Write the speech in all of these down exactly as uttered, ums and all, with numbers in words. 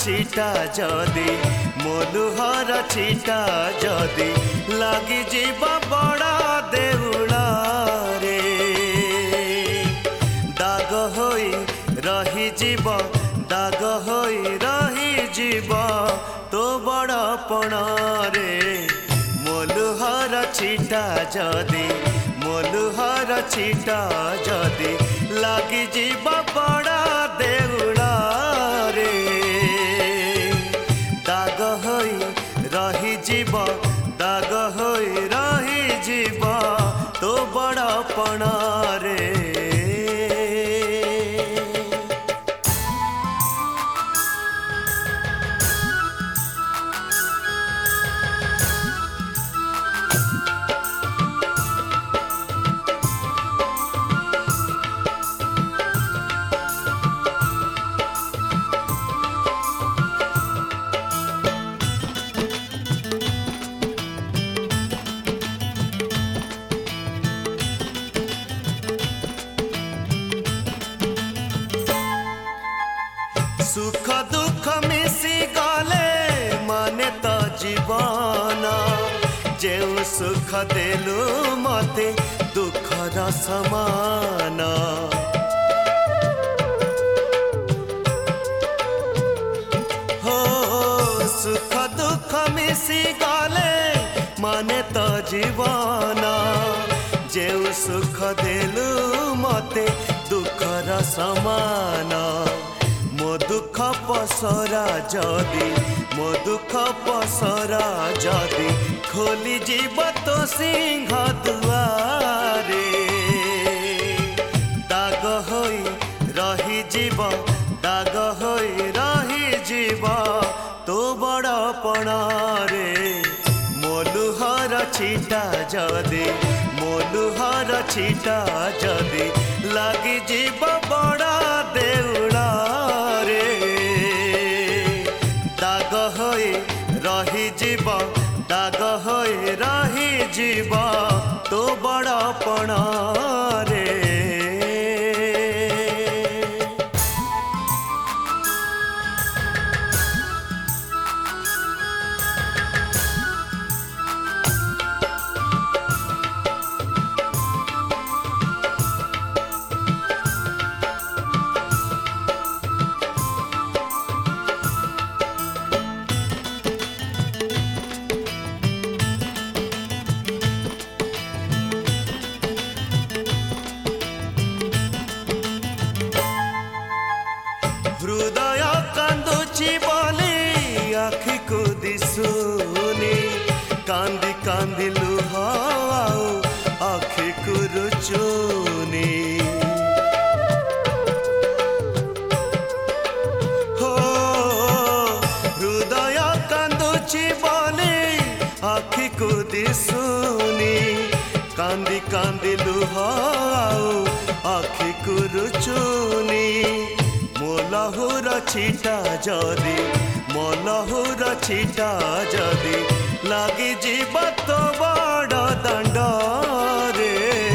छिटा जदि मो लुहर छिटा जदि लगी जीवा बड़ा देउला रे दाग होई रही जीव दाग होई रही जीव तो बड़पण रे मो लुहर छिटा जदि मो लुहर छिटा जदि लगी जीव बड़ा देउला रे दाग होई रही जीव दाग होई रही जीव तो बड़पण रे। सुख दुख मिसी गले माने तो जीवन जेउ सुख देलु मते दुखर समान हो सुख दुख मिसी गले माने तो जीवन जेउ सुख देलु मते दुखर समान मो दुख पसरा जदि मो दुख पसरा जदि खोली जीव तो सिंह दुआरे दाग होई रही जीव दाग होई रही जीव तो बड़पण रे मो लुहर छिटा जदि मो लुहर छिटा जदि लगी जीव बड़ा देउला दाग होई रही जीव दाग होई रही जीव तो बड़पण रे। हृदय कांदुची बोली आखि को दिसुनी कांदी कांदी लुह आखि को रुचुनी हो हृदय कांदुची बोली आखि को दिसुनी कांदी कांदी लुह आखि को रुचुनी मो लहुर छिटा जदि मो लहुर छिटा जदि लगी जीव तो बड़ दंड रे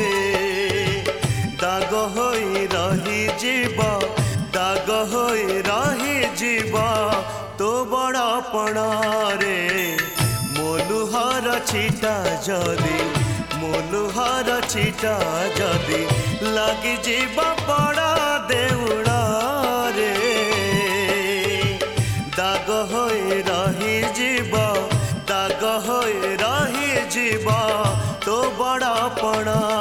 दाग होई रही जीव दाग होई रही जीव तो बड़पण रे मो लुहर छिटा जदि मो लुहर छिटा जदि लगी जीव बड़ा देउड़ा दाग होई रही जीव दाग होई रही जीव तो बड़पण